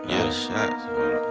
Yeah, shots.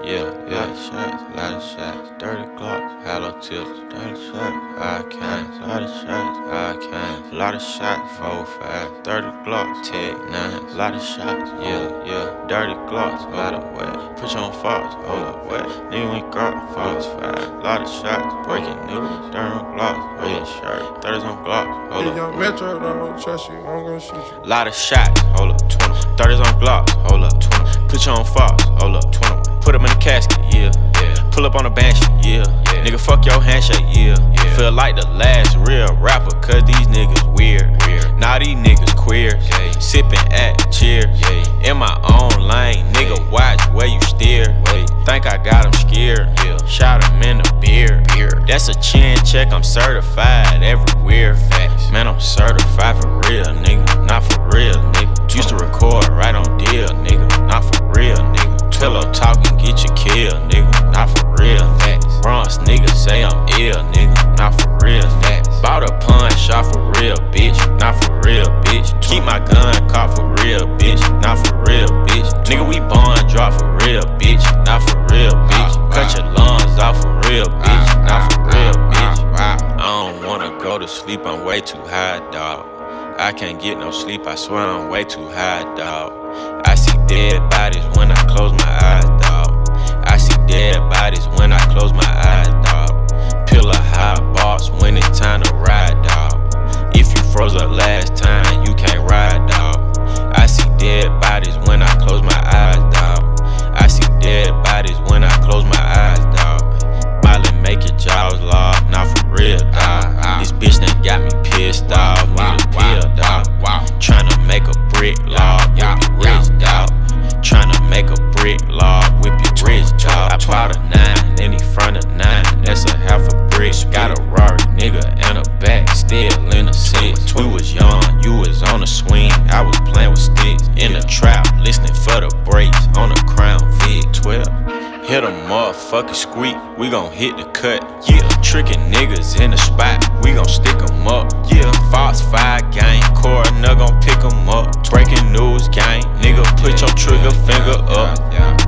Yeah, shots. Lot of shots. Dirty Glocks. Hollow tips. Dirty shots. I can. Lot of shots. I can. Lot of shots. 4-5. 30 Glocks. Tech 9. Lot of shots. Yeah. Dirty Glocks. Lot of wet. Put you on Fox. Hold up, wet. Nigga went Glock. Fox 5. Lot of shots. Breaking news. Dirty on Glocks. Wear your shirt. 30s on Glocks. Hold up. Young Metro don't trust you, I'm gonna shoot you. Lot of shots, hold up, 20. 30s on Glocks, hold up, 20. Put you on Fox, hold up, 21. Put him in the casket, yeah. Pull up on the banshee, yeah. Nigga, fuck your handshake, yeah. Feel like the last real rapper, cause these niggas weird. Now these niggas queer, sippin' at cheers. In my own lane, nigga, watch where you steer. Think I got him scared, shot him in the beard. That's a chin check, I'm certified everywhere. Man, I'm certified for real, nigga, not for real, nigga. Used to record right on deal, nigga, not for real, nigga. Pillow talking, get you killed, nigga, not for real. Bronx nigga say I'm ill, nigga, not for real. Bought a punch, shot for real, bitch, not for real, bitch. Keep my gun caught for real, bitch, not for real, bitch. Nigga, we bond drop for real, bitch, not for real, bitch. Cut your lungs off for real, bitch, not for real, bitch. I don't wanna go to sleep, I'm way too high, dawg. I can't get no sleep, I swear I'm way too high, dawg. I see dead bodies when I close my eyes, dawg. I see dead bodies when I close my eyes, dawg. Pill a high boss when it's time to ride, dawg. If you froze up last time, you can't ride, dawg. I see dead bodies when I close my eyes, dawg. I see dead bodies when I close my eyes, dawg. Molly make your jaws lock, not for real, dawg. This bitch done got me pissed off, need a pill, dawg. Tryna make a brick log, whip your rich, dawg. Tryna make a brick log, whip your rich, dawg. I bought a 9, in the front of 9, that's a half a brick. Got a Rari, nigga, and a back, still in the 6. We was young, you was on the swing, I was playing with sticks. In the trap, listening for the brakes, on the Crown Vic 12. Hit a motherfucking squeak, we gon' hit the cut, yeah. Tricking niggas in the spot, we gon' stick 'em up, yeah. Fox 5 gang, coroner gon' pick 'em up. Breaking news gang, nigga, put your trigger finger up.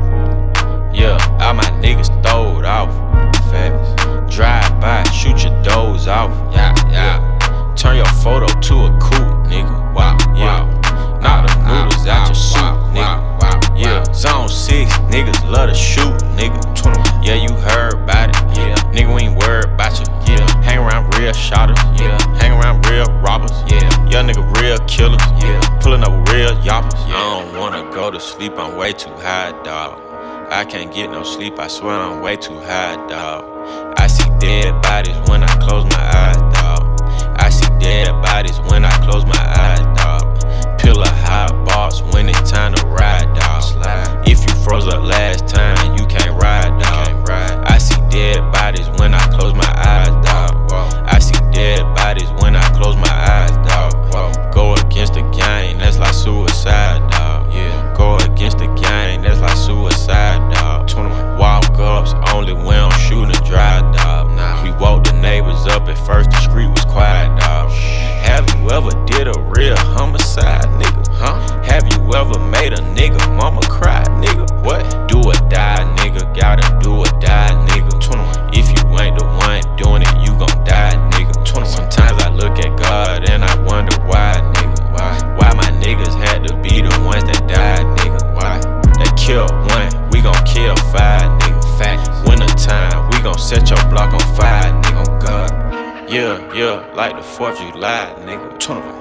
Yeah, all my niggas throwed off, fast. Drive by, shoot your doors off, yeah. Turn your photo to a coupe, nigga, yeah. Knock the noodles out your soup, nigga. Yeah, zone 6, niggas love to shoot, nigga. Yeah, you heard about it, yeah. Nigga, we ain't worried about you, yeah. Hang around real shotters, yeah. Hang around real robbers, yeah. Young nigga, real killers, yeah. Pulling up real yoppers, yeah. I don't wanna go to sleep, I'm way too high, dawg. I can't get no sleep, I swear I'm way too high, dawg. I see dead bodies when I close my eyes, dawg. I see dead bodies when I close my eyes, dawg. Pill a high boss when it's time to ride, dawg. If you froze up last time, you can't ride, dawg. I see dead bodies when I close my eyes, dawg. I see dead bodies when I close my eyes, dawg. Go against the gang, that's like suicide, dawg. Go against the gang, that's like suicide, dawg. Walk ups only, we don't shoot and drive, dawg. We woke the neighbors up at first, the street was quiet, dawg. Have you ever did a real homicide, nigga? Have you ever made a nigga mama cry, nigga? What? Do or die, nigga. Gotta do or die, nigga. If you ain't the one doing it, you gon' die, nigga. Sometimes I look at God and I wonder why, nigga. Why my niggas had to be the ones that died, nigga? They killed one, we gon' kill 5, nigga. Winter time, we gon' set your block on fire, nigga. Oh God. Yeah, like the 4th of July, nigga.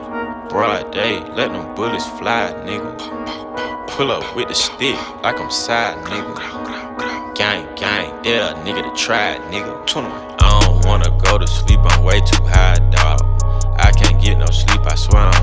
Broad day, let them bullets fly, nigga. Pull up with the stick like I'm side, nigga. Gang, there a nigga to try it, nigga. I don't wanna go to sleep, I'm way too high, dawg. I can't get no sleep, I swear I'm